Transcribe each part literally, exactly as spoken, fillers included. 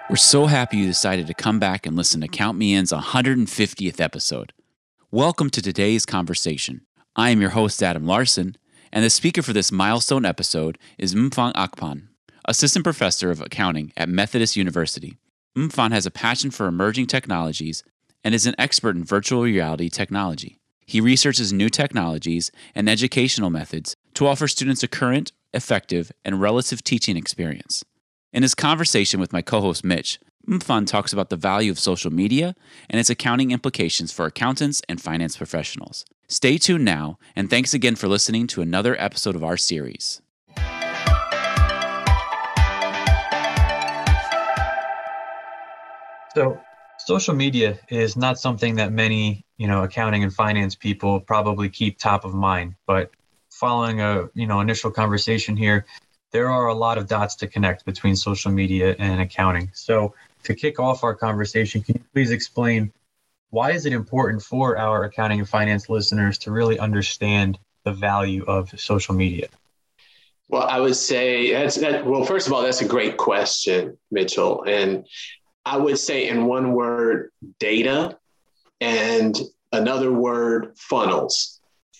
We're so happy you decided to come back and listen to Count Me In's one hundred fiftieth episode. Welcome to today's conversation. I am your host, Adam Larson, and the speaker for this milestone episode is Mfang Akpan, Assistant Professor of Accounting at Methodist University. Mfang has a passion for emerging technologies and is an expert in virtual reality technology. He researches new technologies and educational methods to offer students a current, effective, and relative teaching experience. In his conversation with my co-host Mitch, Mfang talks about the value of social media and its accounting implications for accountants and finance professionals. Stay tuned now, and thanks again for listening to another episode of our series. So, social media is not something that many, you know, accounting and finance people probably keep top of mind. But following a, you know, initial conversation here, there are a lot of dots to connect between social media and accounting. So to kick off our conversation, can you please explain why is it important for our accounting and finance listeners to really understand the value of social media? Well, I would say that's that. Well, first of all, that's a great question, Mitchell. And I would say in one word, data, and another word, funnels.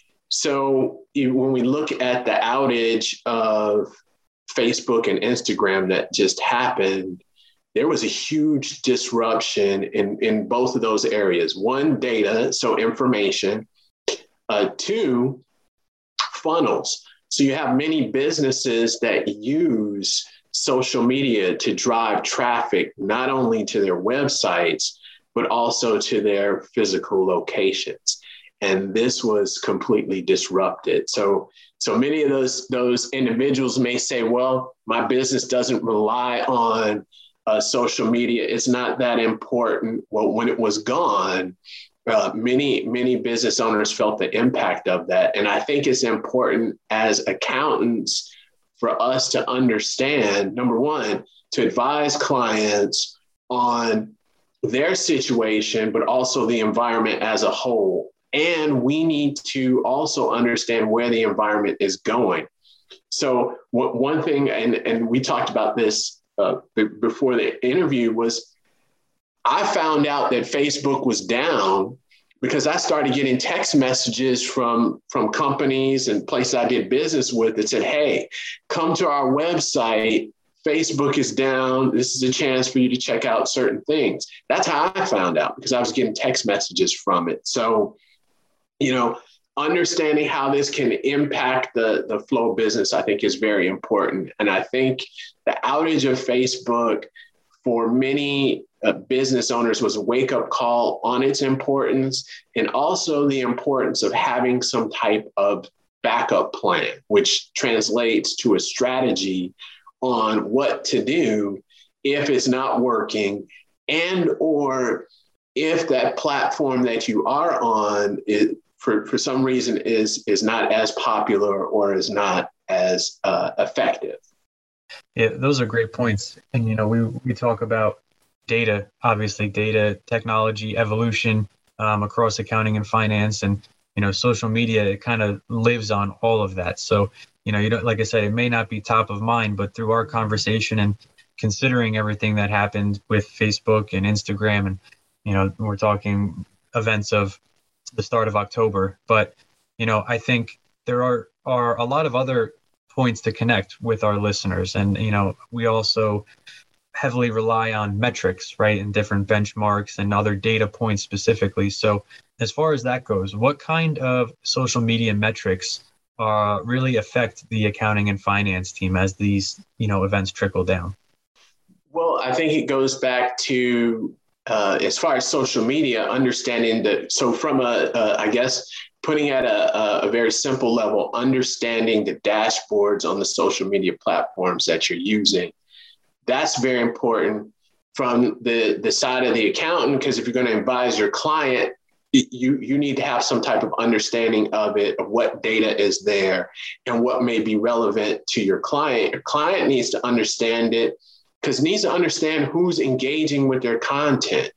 So when we look at the outage of Facebook and Instagram that just happened, there was a huge disruption in, in both of those areas. One, data, so information. Uh, two, funnels. So you have many businesses that use social media to drive traffic, not only to their websites, but also to their physical locations. And this was completely disrupted. So So many of those those individuals may say, well, my business doesn't rely on uh, social media. It's not that important. Well, when it was gone, uh, many, many business owners felt the impact of that. And I think it's important as accountants for us to understand, number one, to advise clients on their situation, but also the environment as a whole. And we need to also understand where the environment is going. So w- one thing, and, and we talked about this uh, b- before the interview, was I found out that Facebook was down because I started getting text messages from, from companies and places I did business with that said, hey, come to our website. Facebook is down. This is a chance for you to check out certain things. That's how I found out, because I was getting text messages from it. So you know, understanding how this can impact the, the flow of business, I think is very important. And I think the outage of Facebook for many uh, business owners was a wake-up call on its importance, and also the importance of having some type of backup plan, which translates to a strategy on what to do if it's not working, and or if that platform that you are on is, for, for some reason is is not as popular or is not as uh, effective. Yeah, those are great points. And, you know, we, we talk about data, obviously data, technology, evolution um, across accounting and finance, and, you know, social media, it kind of lives on all of that. So, you know, you don't, like I said, it may not be top of mind, but through our conversation and considering everything that happened with Facebook and Instagram, and, you know, we're talking events of the start of October, but, you know, I think there are, are a lot of other points to connect with our listeners. And, you know, we also heavily rely on metrics, right? And different benchmarks and other data points specifically. So as far as that goes, what kind of social media metrics uh, really affect the accounting and finance team as these, you know, events trickle down? Well, I think it goes back to Uh, as far as social media, understanding that, so from a, a I guess, putting at a, a very simple level, understanding the dashboards on the social media platforms that you're using, that's very important from the, the side of the accountant, because if you're going to advise your client, you, you need to have some type of understanding of it, of what data is there and what may be relevant to your client. Your client needs to understand it, because needs to understand who's engaging with their content.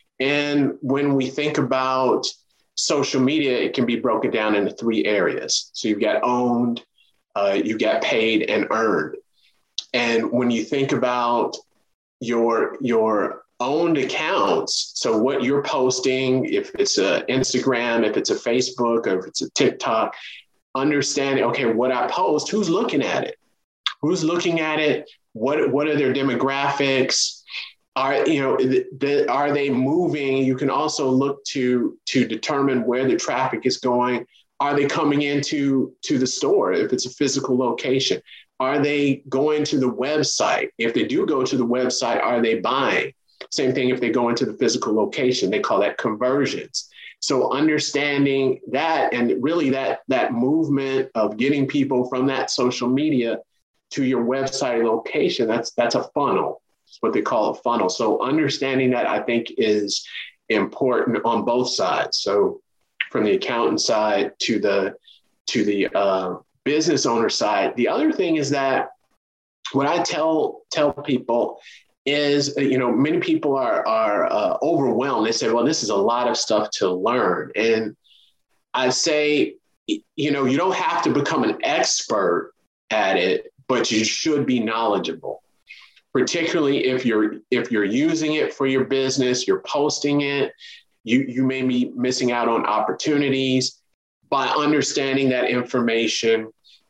And when we think about social media, it can be broken down into three areas. So you've got owned, uh, you got paid, and earned. And when you think about your your owned accounts. So what you're posting, if it's a Instagram, if it's a Facebook, or if it's a TikTok, understanding, okay, what I post, who's looking at it? Who's looking at it? What what are their demographics? Are you know the, the, are they moving? You can also look to to determine where the traffic is going. Are they coming into to the store if it's a physical location? Are they going to the website? If they do go to the website, are they buying? Same thing if they go into the physical location. They call that conversions. So understanding that, and really that that movement of getting people from that social media to your website location, that's that's a funnel. It's what they call a funnel. So understanding that, I think, is important on both sides. So from the accountant side to the to the uh, business owner side. The other thing is that what I tell tell people is, you know, many people are are uh, overwhelmed. They say, well, this is a lot of stuff to learn. And I say, you know, you don't have to become an expert at it, but you should be knowledgeable, particularly if you're if you're using it for your business, you're posting it, you, you may be missing out on opportunities by understanding that information.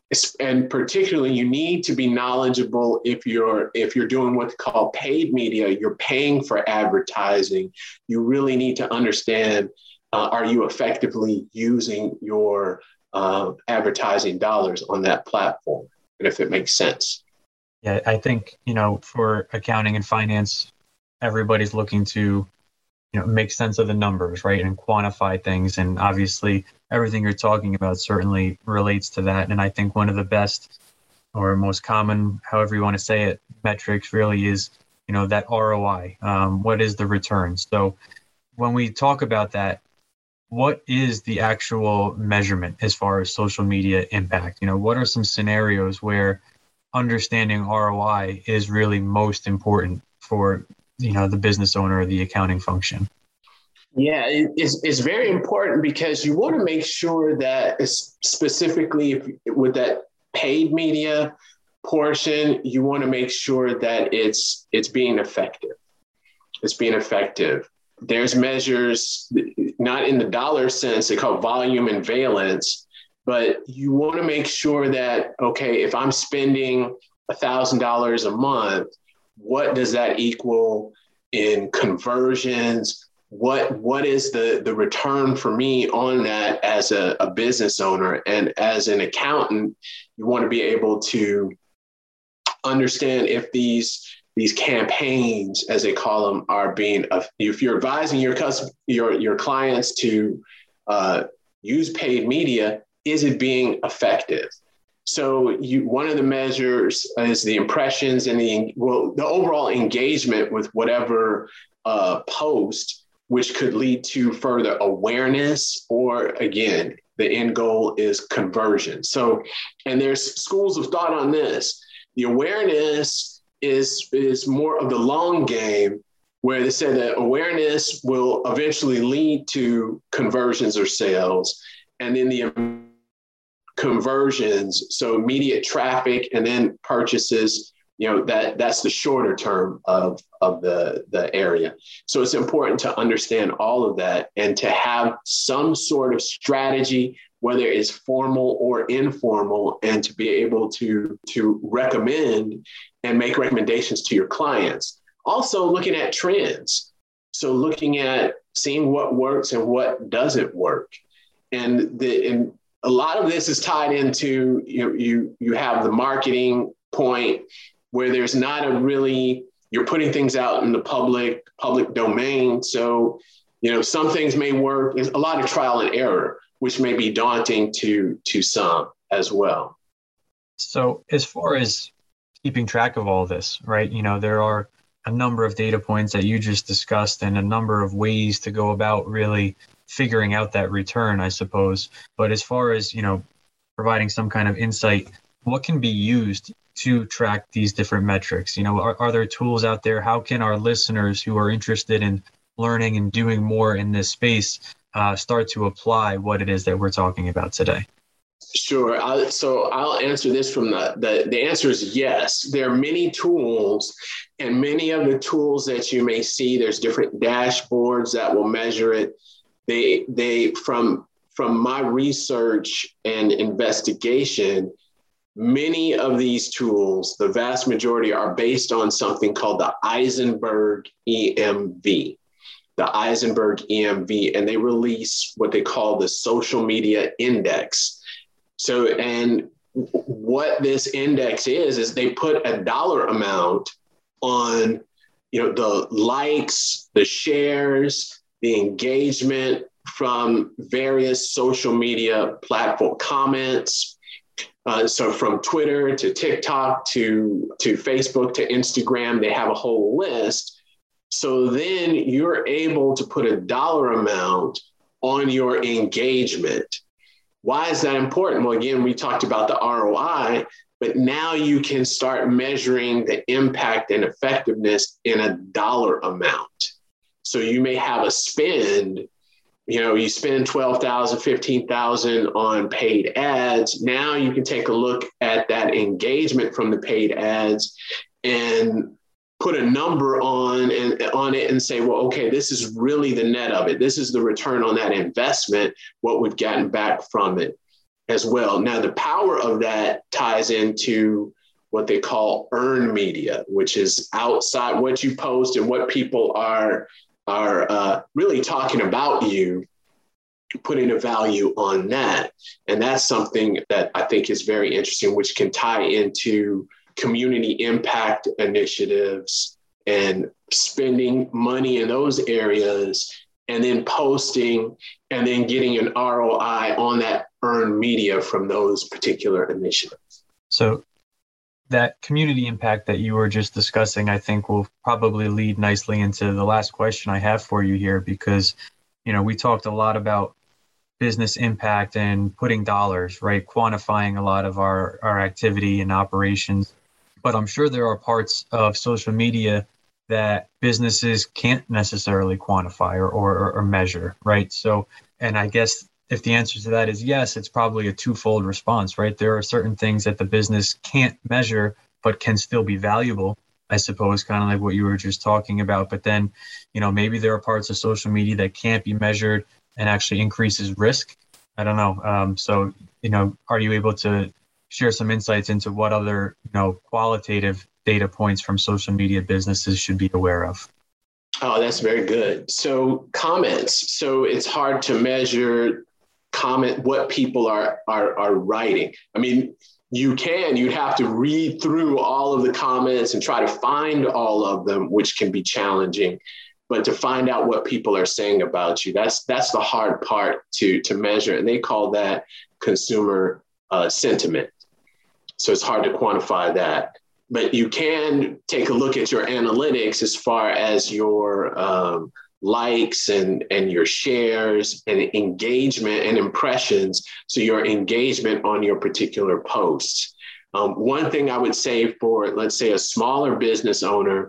And particularly, you need to be knowledgeable if you're if you're doing what's called paid media, you're paying for advertising. You really need to understand, uh, are you effectively using your uh, advertising dollars on that platform? And if it makes sense. Yeah, I think, you know, for accounting and finance, everybody's looking to, you know, make sense of the numbers, right? And quantify things. And obviously everything you're talking about certainly relates to that. And I think one of the best or most common, however you want to say it, metrics really is, you know, that R O I. Um, what is the return? So when we talk about that, what is the actual measurement as far as social media impact? You know, what are some scenarios where understanding R O I is really most important for, you know, the business owner or the accounting function? Yeah, it's, it's very important because you want to make sure that specifically if, with that paid media portion, you want to make sure that it's it's being effective. It's being effective. There's measures, not in the dollar sense, they call volume and valence, but you want to make sure that, okay, if I'm spending one thousand dollars a month, what does that equal in conversions? What what is the, the return for me on that as a, a business owner? And as an accountant, you want to be able to understand if these these campaigns, as they call them, are being, if you're advising your custom, your your clients to uh, use paid media, is it being effective? So you, one of the measures is the impressions and the, well, the overall engagement with whatever uh, post, which could lead to further awareness, or again, the end goal is conversion. So, and there's schools of thought on this. The awareness is, is more of the long game, where they say that awareness will eventually lead to conversions or sales. And then the conversions, so immediate traffic and then purchases, you know, that that's the shorter term of, of the, the area. So it's important to understand all of that and to have some sort of strategy, whether it's formal or informal, and to be able to, to recommend and make recommendations to your clients. Also looking at trends. So looking at seeing what works and what doesn't work. And the and a lot of this is tied into, you know, you you have the marketing point where there's not a really, you're putting things out in the public, public domain. So, you know, some things may work. There's a lot of trial and error, which may be daunting to to some as well. So as far as keeping track of all this, right, you know, there are a number of data points that you just discussed and a number of ways to go about really figuring out that return, I suppose. But as far as, you know, providing some kind of insight, what can be used to track these different metrics? You know, are, are there tools out there? How can our listeners who are interested in learning and doing more in this space uh, start to apply what it is that we're talking about today? Sure. I, so I'll answer this from the, the, the answer is yes. There are many tools, and many of the tools that you may see, there's different dashboards that will measure it. They, they from, from my research and investigation, many of these tools, the vast majority are based on something called the Eisenberg E M V. The Eisenberg E M V, and they release what they call the social media index. So, and what this index is, is they put a dollar amount on, you know, the likes, the shares, the engagement from various social media platform comments. Uh, so from Twitter to TikTok to, to Facebook to Instagram, they have a whole list. So then you're able to put a dollar amount on your engagement. Why is that important? Well, again, we talked about the R O I, but now you can start measuring the impact and effectiveness in a dollar amount. So you may have a spend, you know, you spend twelve thousand dollars, fifteen thousand dollars on paid ads. Now you can take a look at that engagement from the paid ads and put a number on and on it and say, well, okay, this is really the net of it. This is the return on that investment, what we've gotten back from it as well. Now, the power of that ties into what they call earned media, which is outside what you post and what people are, are uh, really talking about you, putting a value on that. And that's something that I think is very interesting, which can tie into community impact initiatives and spending money in those areas, and then posting and then getting an R O I on that earned media from those particular initiatives. So that community impact that you were just discussing, I think will probably lead nicely into the last question I have for you here, because, you know, we talked a lot about business impact and putting dollars, right? Quantifying a lot of our, our activity and operations. But I'm sure there are parts of social media that businesses can't necessarily quantify or, or, or measure, right? So, and I guess if the answer to that is yes, it's probably a twofold response, right? There are certain things that the business can't measure, but can still be valuable, I suppose, kind of like what you were just talking about. But then, you know, maybe there are parts of social media that can't be measured and actually increases risk. I don't know. Um, so, you know, are you able to share some insights into what other, you know, qualitative data points from social media businesses should be aware of? Oh, that's very good. So comments. So it's hard to measure comment what people are are are writing. I mean, you can, you'd have to read through all of the comments and try to find all of them, which can be challenging. But to find out what people are saying about you, that's that's the hard part to to measure. And they call that consumer uh, sentiment. So it's hard to quantify that. But you can take a look at your analytics as far as your um, likes and, and your shares and engagement and impressions. So your engagement on your particular posts. Um, one thing I would say for, let's say, a smaller business owner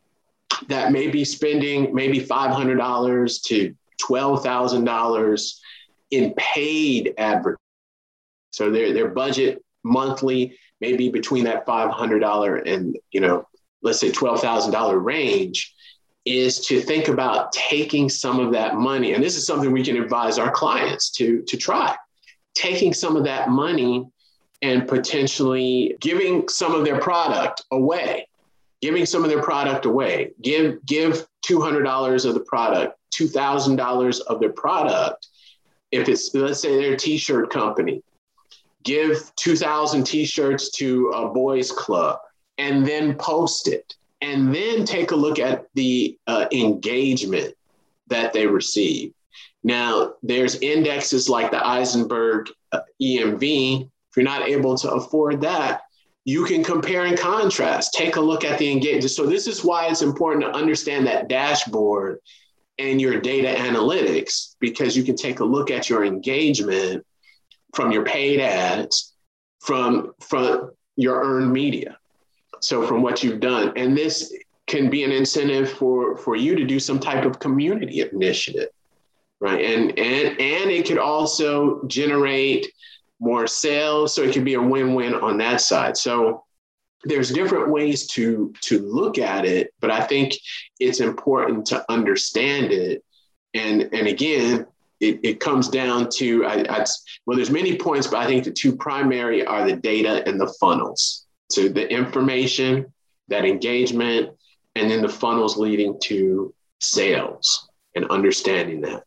that may be spending maybe five hundred dollars to twelve thousand dollars in paid advertising. So their, their budget monthly, maybe between that five hundred dollars and, you know, let's say twelve thousand dollars range, is to think about taking some of that money. And this is something we can advise our clients to, to try, taking some of that money and potentially giving some of their product away, giving some of their product away, give, give two hundred dollars of the product, two thousand dollars of their product. If it's, let's say they're a t-shirt company, give two thousand t-shirts to a boys club and then post it. And then take a look at the uh, engagement that they receive. Now, there's indexes like the Eisenberg uh, E M V. If you're not able to afford that, you can compare and contrast. Take a look at the engagement. So this is why it's important to understand that dashboard and your data analytics, because you can take a look at your engagement from your paid ads, from, from your earned media. So from what you've done, and this can be an incentive for, for you to do some type of community initiative, right? And, and, and it could also generate more sales. So it can be a win-win on that side. So there's different ways to, to look at it, but I think it's important to understand it. And, and again, it, it comes down to, I, I, well, there's many points, but I think the two primary are the data and the funnels. So the information, that engagement, and then the funnels leading to sales and understanding that.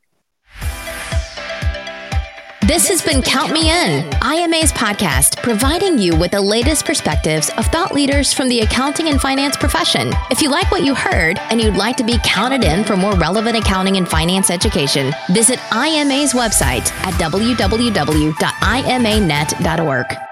This has been Count Me In, I M A's podcast, providing you with the latest perspectives of thought leaders from the accounting and finance profession. If you like what you heard and you'd like to be counted in for more relevant accounting and finance education, visit I M A's website at w w w dot i m a net dot org.